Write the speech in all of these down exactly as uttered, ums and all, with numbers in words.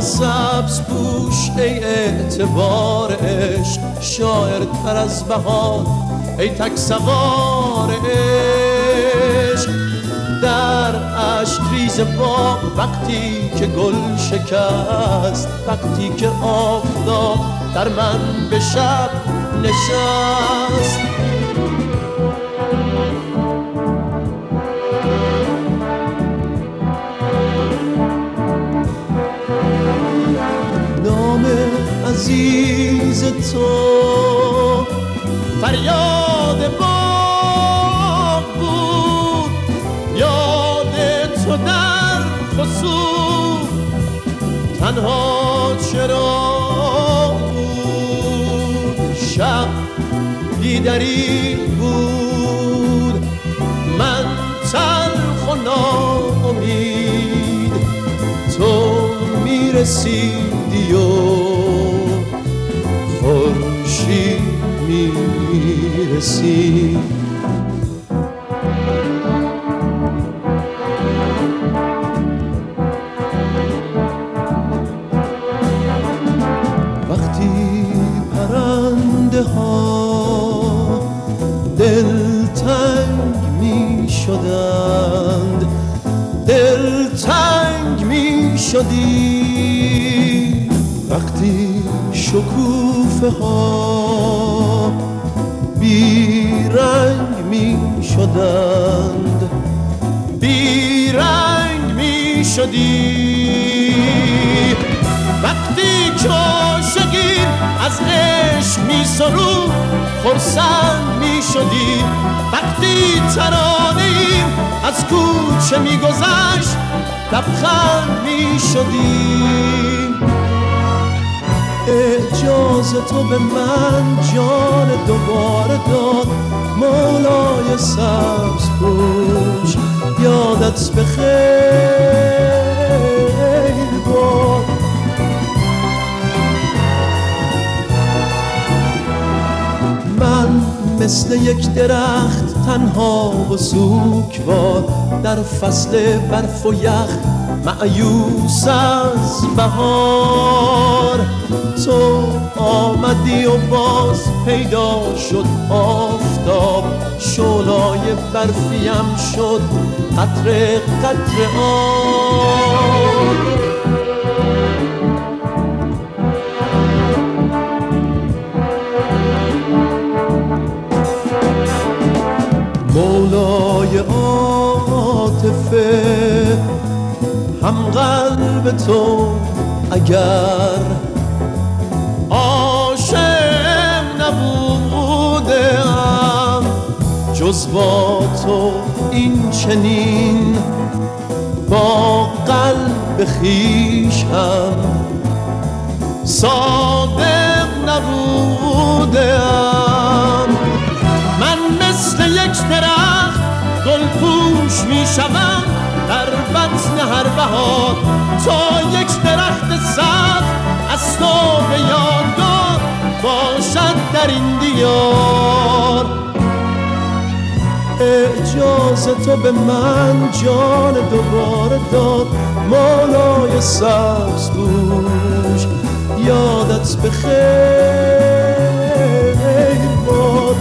سبز پوش ای اعتبار عشق، شاعر تر از بهار ای تک سوار عشق. در عشق ریز باغ وقتی که گل شکست، وقتی که آفتاب در من به شب نشست. نام عزیز تو فریاد باغ بود، یاد تو در خصوص تنها چرا بود. شب بیدری بود، من تلخ و ناامید، تو میرسیدی و خورشید میرسید. وقتی پرنده ها دلتنگ می شدند، دلتنگ می شدی. وقتی شکوفه ها بیرنگ می شدند، بیرنگ می شدی. وقتی که عاشقی از عشق می سرود خرسند می شدی. وقتی ترانه‌ای از کوچه می گذشت لبخند می شدی. اعجاز تو به من جان دوباره داد، مولای سبز پوش یادت بخیر باد. من مثل یک درخت تنها و سوگوار در فصل برف و یخ مأیوس از بهار. تو آمدی و باز پیدا شد آفتاب، شعله‌ای برفیم شد قطره قطره آب. مولای عاطفه هم قلب تو اگر عاشق نبودم، جز با تو این چنین با قلب خویش هم صادق نبودم. من مثل یک درخت گل پوش می شوم در بطن هر بهار، تا یک درخت سبز از تو به یادگار باشد در این دیار. اعجاز تو به من جان دوباره داد، مولای سبز پوش یادت بخیر باد.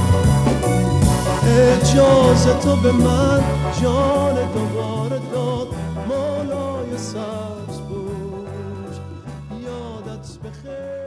اعجاز تو به من جان دوباره داد، مولای سبز پوش یادت بخیر.